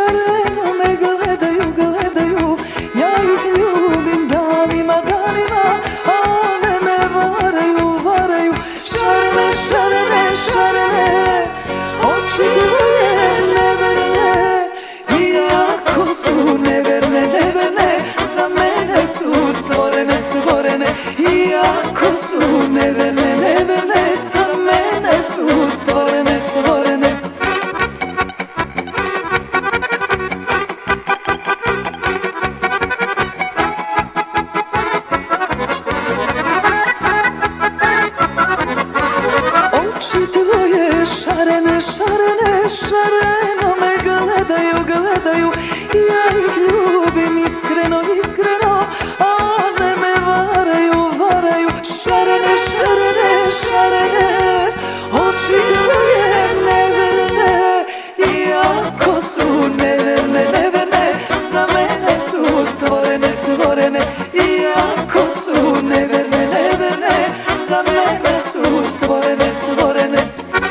šareno me gledaju, gledaju, ja ih ljubim danima, danima, a one me varaju, varaju. Šarene, šarene, šarene, oči tvoje neverne, iako su neverne, neverne, za mene su stvorene, stvorene. Iako su neverne, neverne, za mene su stvorene, stvorene. Oči tvoje šarene, šarene, šareno me gledaju, gledaju, ja ih ljubim iskreno, iskreno, a one me varaju, varaju. Šarene, šarene, šarene, oči tvoje neverne, iako su neverne, neverne, za mene su stvorene, stvorene. Iako su neverne, neverne, za mene su stvorene, stvorene.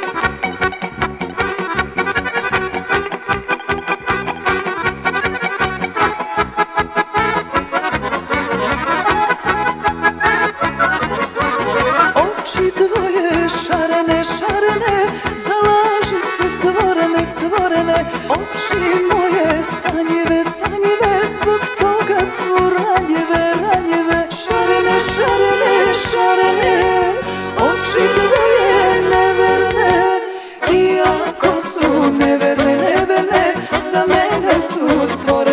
Oči tvoje šarene, šarene, za laži su stvorene, stvorene. Oči moje sanjive, sanjive, zbog toga su ranjive, ranjive. Šarene, šarene, šarene, oči tvoje neverne, iako su neverne, neverne, za mene su stvorene.